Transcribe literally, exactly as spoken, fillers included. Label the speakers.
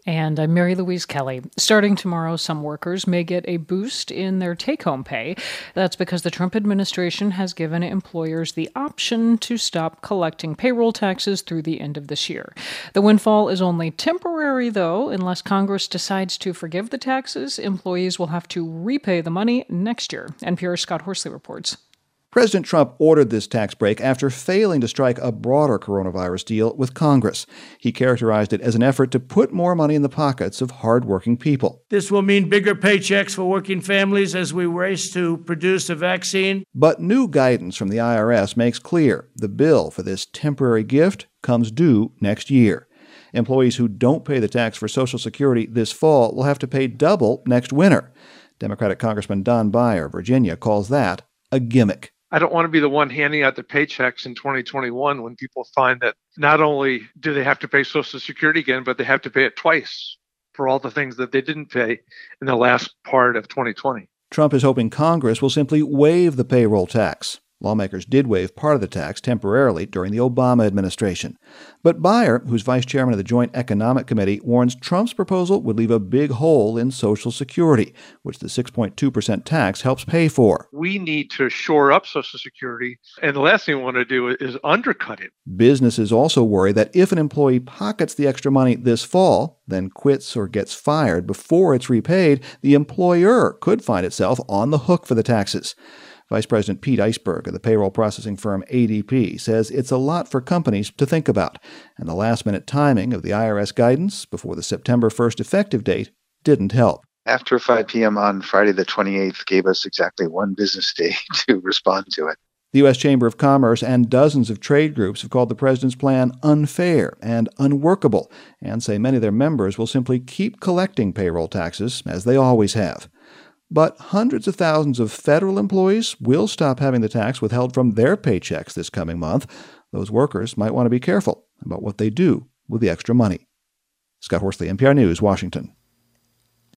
Speaker 1: And I'm Mary Louise Kelly. Starting tomorrow, some workers may get a boost in their take-home pay. That's because the Trump administration has given employers the option to stop collecting payroll taxes through the end of this year. The windfall is only temporary, though. Unless Congress decides to forgive the taxes, employees will have to repay the money next year. N P R's Scott Horsley reports.
Speaker 2: President Trump ordered this tax break after failing to strike a broader coronavirus deal with Congress. He characterized it as an effort to put more money in the pockets of hardworking people.
Speaker 3: This will mean bigger paychecks for working families as we race to produce a vaccine.
Speaker 2: But new guidance from the I R S makes clear the bill for this temporary gift comes due next year. Employees who don't pay the tax for Social Security this fall will have to pay double next winter. Democratic Congressman Don Beyer, Virginia, calls that a gimmick.
Speaker 4: I don't want to be the one handing out the paychecks in twenty twenty-one when people find that not only do they have to pay Social Security again, but they have to pay it twice for all the things that they didn't pay in the last part of twenty twenty.
Speaker 2: Trump is hoping Congress will simply waive the payroll tax. Lawmakers did waive part of the tax temporarily during the Obama administration. But Beyer, who's vice chairman of the Joint Economic Committee, warns Trump's proposal would leave a big hole in Social Security, which the six point two percent tax helps pay for.
Speaker 4: We need to shore up Social Security, and the last thing we want to do is undercut it.
Speaker 2: Businesses also worry that if an employee pockets the extra money this fall, then quits or gets fired before it's repaid, the employer could find itself on the hook for the taxes. Vice President Pete Eisberg of the payroll processing firm A D P says it's a lot for companies to think about, and the last-minute timing of the I R S guidance before the September first effective date didn't help.
Speaker 5: After five p.m. on Friday the twenty-eighth gave us exactly one business day to respond to it.
Speaker 2: The U S Chamber of Commerce and dozens of trade groups have called the president's plan unfair and unworkable, and say many of their members will simply keep collecting payroll taxes as they always have. But hundreds of thousands of federal employees will stop having the tax withheld from their paychecks this coming month. Those workers might want to be careful about what they do with the extra money. Scott Horsley, N P R News, Washington.